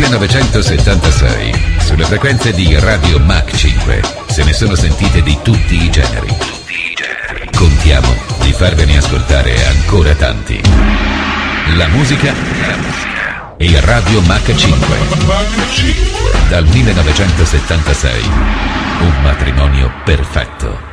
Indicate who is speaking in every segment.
Speaker 1: 1976, sulle frequenze di Radio Mach 5, se ne sono sentite di tutti i generi. Contiamo di farvene ascoltare ancora tanti. La musica e Radio Mach 5. Dal 1976, un matrimonio perfetto.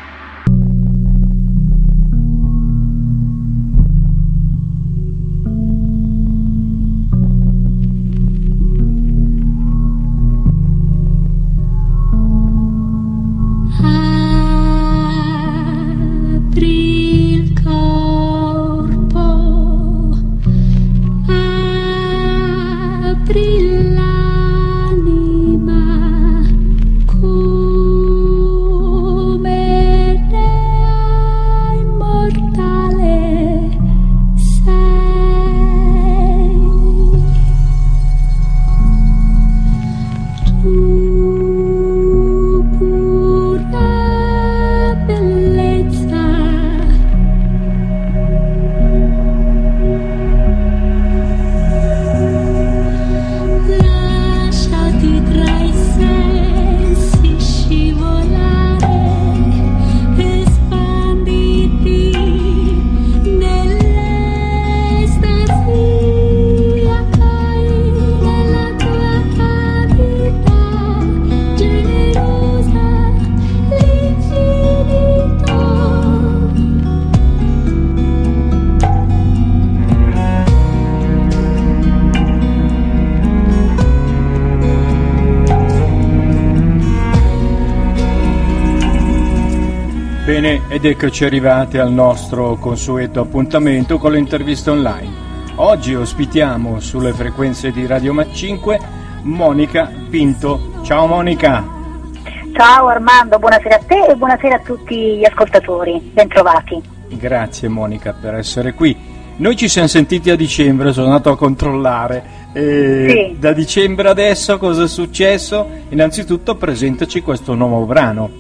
Speaker 2: Bene, ed eccoci arrivati al nostro consueto appuntamento con le interviste online. Oggi ospitiamo sulle frequenze di Radio Mach 5 Monica Pinto. Ciao Monica.
Speaker 3: Ciao Armando, buonasera a te e buonasera a tutti gli ascoltatori, bentrovati.
Speaker 2: Grazie Monica per essere qui. Noi ci siamo sentiti a dicembre, sono andato a controllare.
Speaker 3: Sì.
Speaker 2: Da dicembre adesso cosa è successo? Innanzitutto presentaci questo nuovo brano.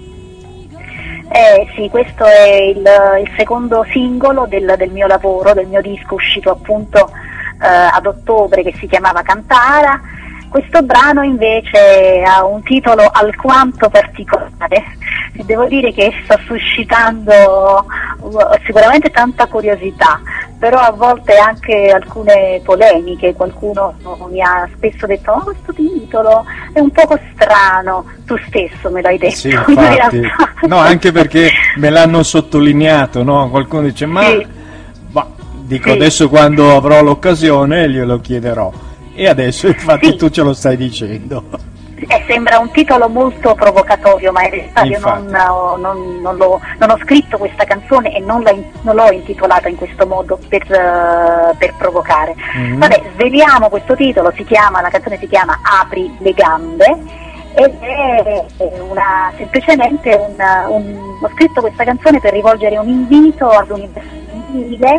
Speaker 3: Sì, questo è il secondo singolo del mio lavoro, del mio disco uscito appunto ad ottobre, che si chiamava Cantara. Questo brano invece ha un titolo alquanto particolare. Devo dire che sta suscitando sicuramente tanta curiosità, però a volte anche alcune polemiche. Qualcuno mi ha spesso detto: oh, questo titolo è un poco strano. Tu stesso me l'hai detto.
Speaker 2: Sì, infatti. No, anche perché me l'hanno sottolineato, no? Qualcuno dice
Speaker 3: sì.
Speaker 2: Dico
Speaker 3: sì.
Speaker 2: Adesso quando avrò l'occasione glielo chiederò. E adesso infatti
Speaker 3: sì.
Speaker 2: Tu ce lo stai dicendo.
Speaker 3: Sembra un titolo molto provocatorio, ma in realtà io non ho scritto questa canzone e non l'ho intitolata in questo modo per provocare. Vabbè, sveliamo questo titolo, la canzone si chiama Apri le gambe ed è semplicemente ho scritto questa canzone per rivolgere un invito ad un maschile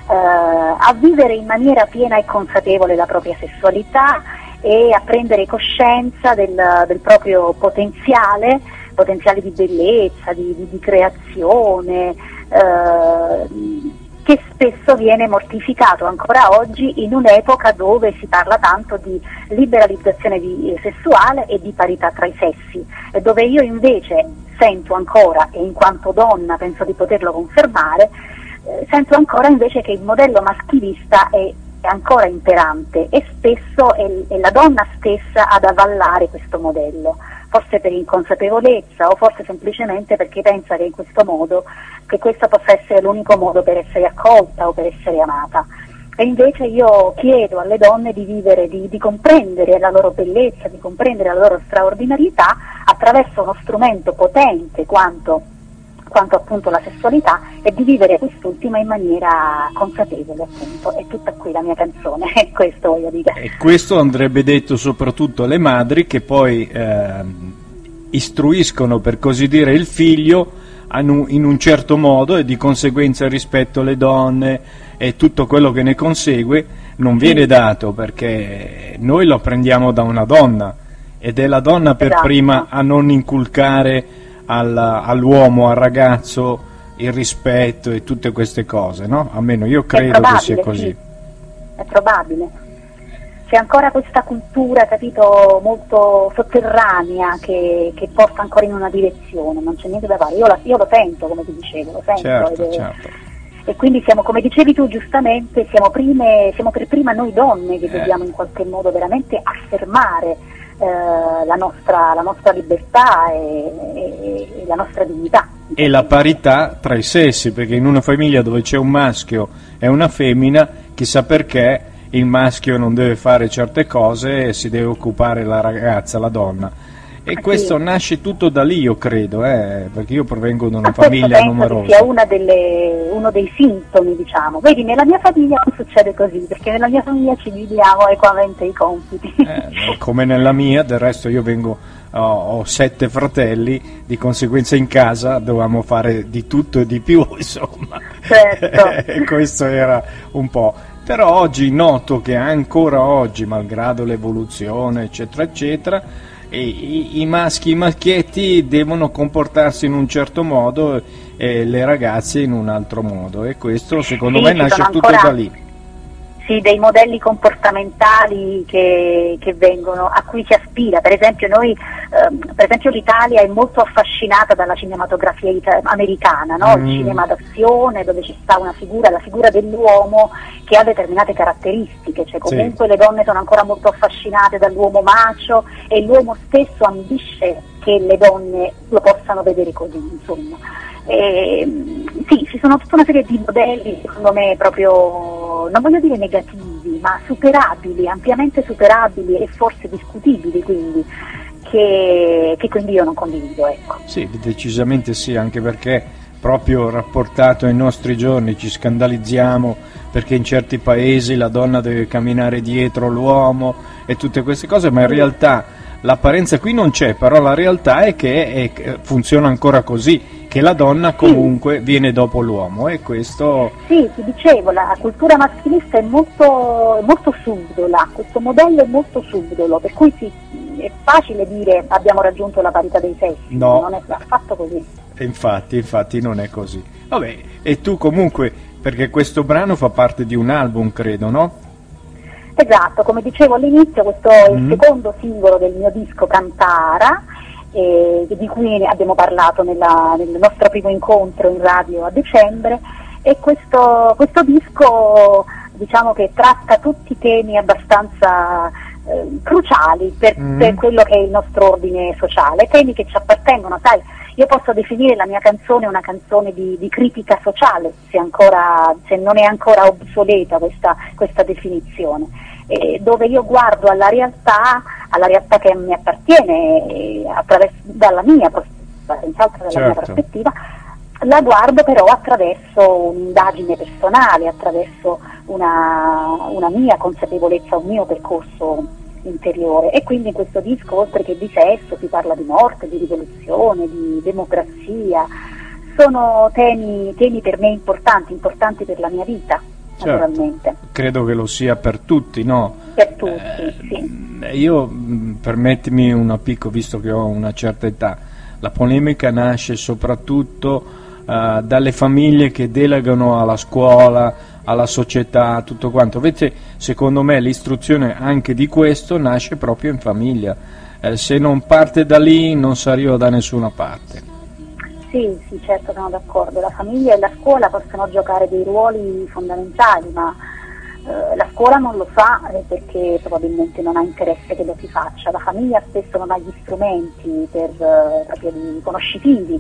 Speaker 3: a vivere in maniera piena e consapevole la propria sessualità e a prendere coscienza del proprio potenziale di bellezza, di creazione, che spesso viene mortificato ancora oggi in un'epoca dove si parla tanto di liberalizzazione sessuale e di parità tra i sessi, e dove io invece sento ancora, e in quanto donna penso di poterlo confermare, sento ancora invece che il modello maschilista è ancora imperante e spesso è la donna stessa ad avallare questo modello, forse per inconsapevolezza o forse semplicemente perché pensa che in questo modo, che questo possa essere l'unico modo per essere accolta o per essere amata. E invece io chiedo alle donne di vivere, di comprendere la loro bellezza, di comprendere la loro straordinarietà attraverso uno strumento potente quanto appunto la sessualità, e di vivere quest'ultima in maniera consapevole, appunto. È tutta qui la mia canzone, questo voglio dire.
Speaker 2: E questo andrebbe detto soprattutto alle madri che poi istruiscono, per così dire, il figlio in un certo modo, e di conseguenza il rispetto alle donne e tutto quello che ne consegue non viene dato, perché noi lo apprendiamo da una donna, ed è la donna per prima a non inculcare all'uomo, al ragazzo, il rispetto e tutte queste cose, no? Almeno io credo che sia così.
Speaker 3: Sì. È probabile. c'è ancora questa cultura, capito, molto sotterranea che porta ancora in una direzione, non c'è niente da fare. Io lo sento, come ti dicevo, lo sento.
Speaker 2: Certo.
Speaker 3: E quindi siamo, come dicevi tu giustamente, siamo per prima noi donne che dobbiamo in qualche modo veramente affermare la nostra libertà e la nostra dignità.
Speaker 2: E la parità tra i sessi, perché in una famiglia dove c'è un maschio e una femmina, chissà perché il maschio non deve fare certe cose e si deve occupare la ragazza, la donna. E questo nasce tutto da lì, io credo, perché io provengo da una famiglia numerosa.
Speaker 3: Che sia uno dei sintomi, diciamo. Vedi, nella mia famiglia non succede così, perché nella mia famiglia ci dividiamo equamente i compiti.
Speaker 2: Come nella mia, del resto io ho 7 fratelli, di conseguenza in casa dovevamo fare di tutto e di più, insomma.
Speaker 3: Certo.
Speaker 2: Questo era un po'. Però oggi noto che ancora oggi, malgrado l'evoluzione, eccetera, eccetera, i maschi, i maschietti devono comportarsi in un certo modo e le ragazze in un altro modo, e questo secondo me nasce tutto da lì.
Speaker 3: Sì, dei modelli comportamentali che vengono, a cui si aspira. Per esempio l'Italia è molto affascinata dalla cinematografia americana, no? Il cinema d'azione, dove ci sta la figura dell'uomo che ha determinate caratteristiche, cioè comunque le donne sono ancora molto affascinate dall'uomo macho e l'uomo stesso ambisce che le donne lo possano vedere così, insomma. Sì, ci sono tutta una serie di modelli, secondo me, proprio, non voglio dire negativi, ma superabili, ampiamente superabili e forse discutibili, quindi, che quindi io non condivido, ecco.
Speaker 2: Sì, decisamente sì, anche perché proprio rapportato ai nostri giorni ci scandalizziamo perché in certi paesi la donna deve camminare dietro l'uomo e tutte queste cose, ma in realtà l'apparenza qui non c'è, però la realtà è che funziona ancora così, che la donna comunque viene dopo l'uomo, e questo...
Speaker 3: Sì, ti dicevo, la cultura maschilista è molto subdola, questo modello è molto subdolo, per cui è facile dire abbiamo raggiunto la parità dei sessi,
Speaker 2: no,
Speaker 3: non è affatto così.
Speaker 2: Infatti non è così. Vabbè, e tu comunque, perché questo brano fa parte di un album, credo, no?
Speaker 3: Esatto, come dicevo all'inizio, questo è il secondo singolo del mio disco Cantara, di cui abbiamo parlato nel nostro primo incontro in radio a dicembre, e questo disco, diciamo, che tratta tutti i temi abbastanza cruciali per quello che è il nostro ordine sociale, temi che ci appartengono, sai. Io posso definire la mia canzone una canzone di critica sociale, se non è ancora obsoleta questa definizione, dove io guardo alla realtà che mi appartiene dalla mia prospettiva, senz'altro dalla mia prospettiva, la guardo però attraverso un'indagine personale, attraverso una mia consapevolezza, un mio percorso interiore, e quindi in questo disco, oltre che di sesso, si parla di morte, di rivoluzione, di democrazia. Sono temi per me importanti per la mia vita, naturalmente.
Speaker 2: Credo che lo sia per tutti, no?
Speaker 3: Per tutti, sì.
Speaker 2: Io, permettimi visto che ho una certa età, la polemica nasce soprattutto dalle famiglie che delegano alla scuola, alla società, tutto quanto. Invece, secondo me, l'istruzione anche di questo nasce proprio in famiglia. Se non parte da lì non si arriva da nessuna parte.
Speaker 3: Sì, certo, sono d'accordo. La famiglia e la scuola possono giocare dei ruoli fondamentali, ma la scuola non lo fa perché probabilmente non ha interesse che lo si faccia. La famiglia spesso non ha gli strumenti proprio conoscitivi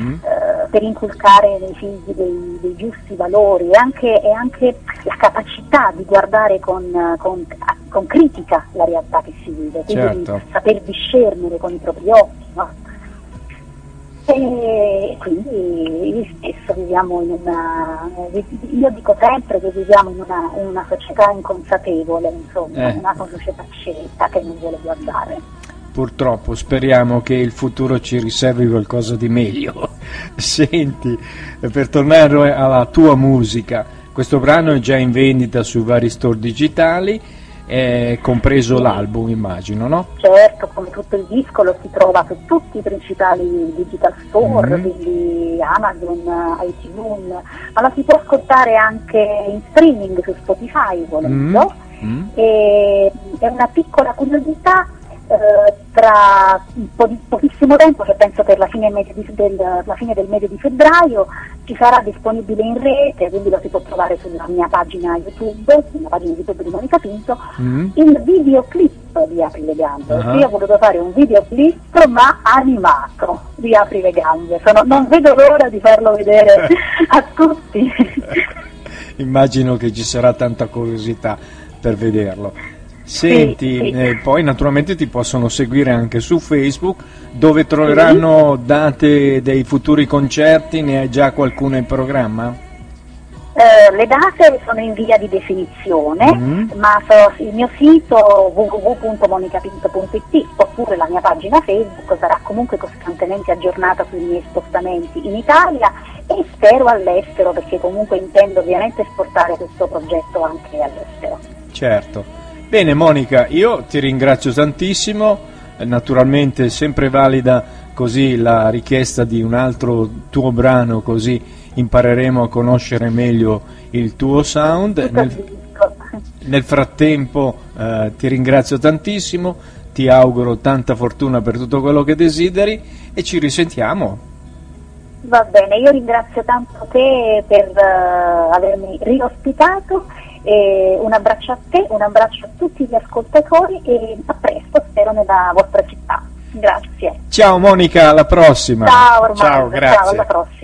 Speaker 3: per inculcare nei figli dei giusti valori, e anche la capacità di guardare con critica la realtà che si vive, quindi saper discernere con i propri occhi, no? E quindi spesso viviamo io dico sempre che viviamo in una società inconsapevole, insomma, una società scelta che non vuole guardare.
Speaker 2: Purtroppo, speriamo che il futuro ci riservi qualcosa di meglio. Senti, per tornare alla tua musica, questo brano è già in vendita sui vari store digitali, compreso l'album, immagino, no?
Speaker 3: Certo, come tutto il disco lo si trova su tutti i principali digital store, quindi Amazon, iTunes, ma la si può ascoltare anche in streaming su Spotify, volendo, e è una piccola curiosità. Tra pochissimo tempo, cioè penso per la fine del mese di febbraio, ci sarà disponibile in rete, quindi lo si può trovare sulla mia pagina YouTube, sulla pagina YouTube di Monica Pinto, il videoclip di Apri le Gambe. Io ho voluto fare un videoclip ma animato di Apri le Gambe, non vedo l'ora di farlo vedere a tutti.
Speaker 2: Immagino che ci sarà tanta curiosità per vederlo. Senti, sì. Poi naturalmente ti possono seguire anche su Facebook, dove troveranno date dei futuri concerti. Ne hai già qualcuno in programma?
Speaker 3: Le date sono in via di definizione, ma il mio sito www.monicapinto.it oppure la mia pagina Facebook sarà comunque costantemente aggiornata sui miei spostamenti in Italia e spero all'estero, perché comunque intendo ovviamente esportare questo progetto anche all'estero.
Speaker 2: Certo. Bene Monica, io ti ringrazio tantissimo, naturalmente sempre valida così la richiesta di un altro tuo brano, così impareremo a conoscere meglio il tuo sound. Nel frattempo ti ringrazio tantissimo, ti auguro tanta fortuna per tutto quello che desideri e ci risentiamo.
Speaker 3: Va bene, io ringrazio tanto te per avermi riospitato. Un abbraccio a te, un abbraccio a tutti gli ascoltatori e a presto, spero nella vostra città. Grazie.
Speaker 2: Ciao Monica, alla prossima.
Speaker 3: Ciao,
Speaker 2: Ciao, grazie.
Speaker 3: Ciao, alla prossima.